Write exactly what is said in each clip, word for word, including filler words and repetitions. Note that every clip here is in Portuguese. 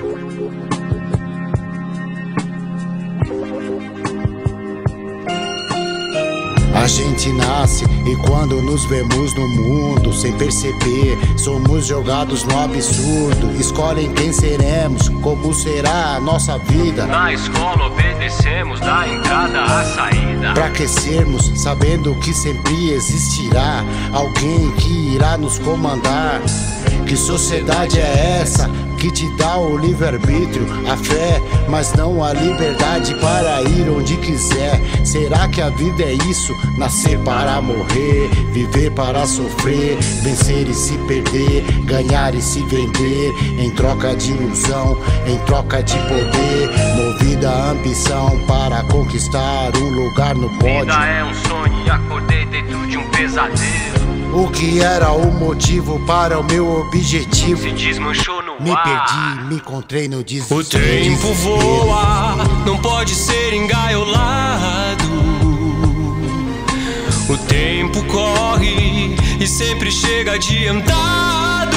A gente nasce e quando nos vemos no mundo, sem perceber, somos jogados no absurdo. Escolhem quem seremos, como será a nossa vida. Na escola obedecemos da entrada à saída, pra crescermos sabendo que sempre existirá alguém que irá nos comandar. Que sociedade é essa que te dá o livre-arbítrio, a fé, mas não a liberdade para ir onde quiser? Será que a vida é isso? Nascer para morrer, viver para sofrer, vencer e se perder, ganhar e se vender, em troca de ilusão, em troca de poder, movida a ambição para conquistar um lugar no pódio. Vida é um sonho e acordei dentro de um pesadelo. O que era o motivo para o meu objetivo se desmanchou no me ar. perdi, me encontrei no desespero. O tempo voa, não pode ser engaiolado. O tempo corre e sempre chega adiantado.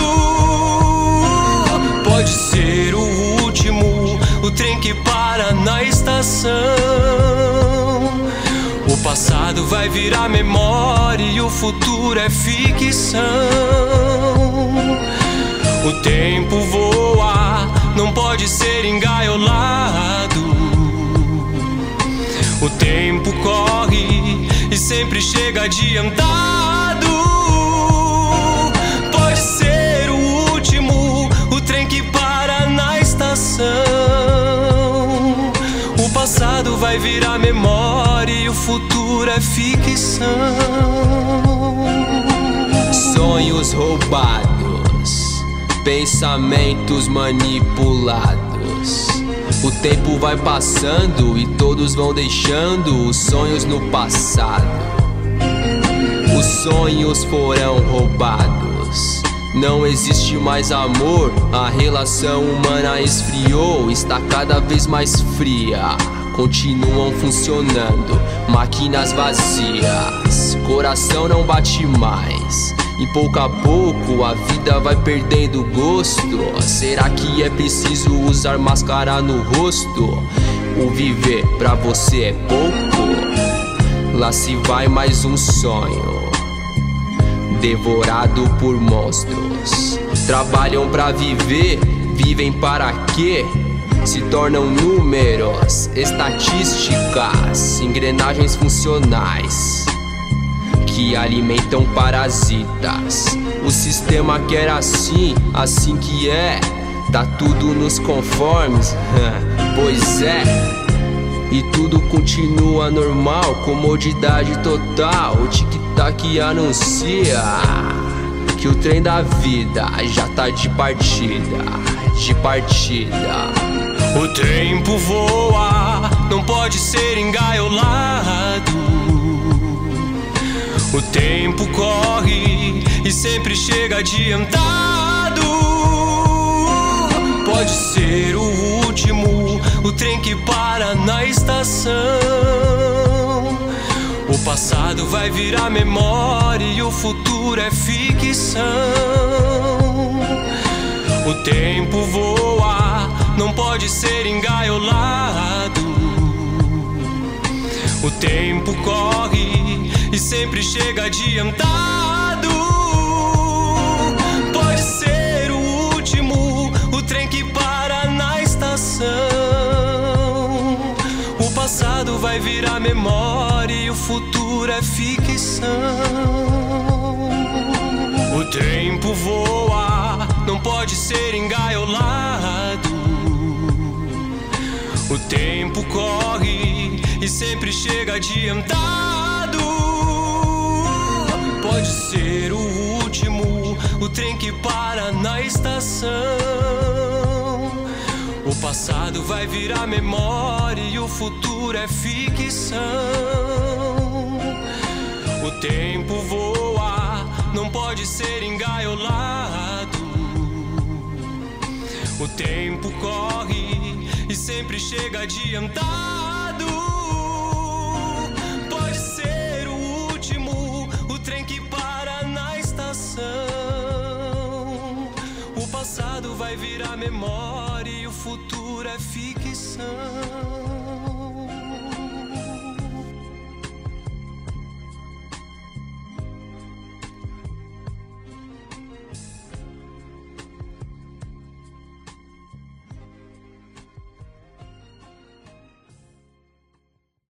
Pode ser o último, o trem que para na estação. O passado vai virar memória e o futuro é ficção. O tempo voa, não pode ser engaiolado. O tempo corre e sempre chega adiantado. Pode ser o último, o trem que para na estação. O passado vai virar memória e o futuro é ficção. Sonhos roubados, pensamentos manipulados. O tempo vai passando e todos vão deixando os sonhos no passado. Os sonhos foram roubados. Não existe mais amor, a relação humana esfriou, está cada vez mais fria. Continuam funcionando, máquinas vazias, coração não bate mais. E pouco a pouco a vida vai perdendo gosto. Será que é preciso usar máscara no rosto? O viver pra você é pouco? Lá se vai mais um sonho, devorado por monstros. Trabalham pra viver, vivem para quê? Se tornam números, estatísticas, engrenagens funcionais que alimentam parasitas. O sistema quer assim, assim que é. Tá tudo nos conformes, pois é. E tudo continua normal, comodidade total. O tic-tac anuncia que o trem da vida já tá de partida, de partida. O tempo voa, não pode ser engaiolado. O tempo corre e sempre chega adiantado. Pode ser o último, o trem que para na estação. O passado vai virar memória e o futuro é ficção. O tempo voa, não pode ser engaiolado. O tempo corre e sempre chega adiantado. Pode ser o último, o trem que para na estação. O passado vai virar memória e o futuro é ficção. O tempo voa, não pode ser engaiolado. O tempo corre e sempre chega adiantado. Pode ser o último, o trem que para na estação. O passado vai virar memória e o futuro é ficção. O tempo voa, não pode ser engaiolado. O tempo corre e sempre chega adiantado. Pode ser o último, o trem que para na estação. O passado vai virar virar memória e o futuro é ficção.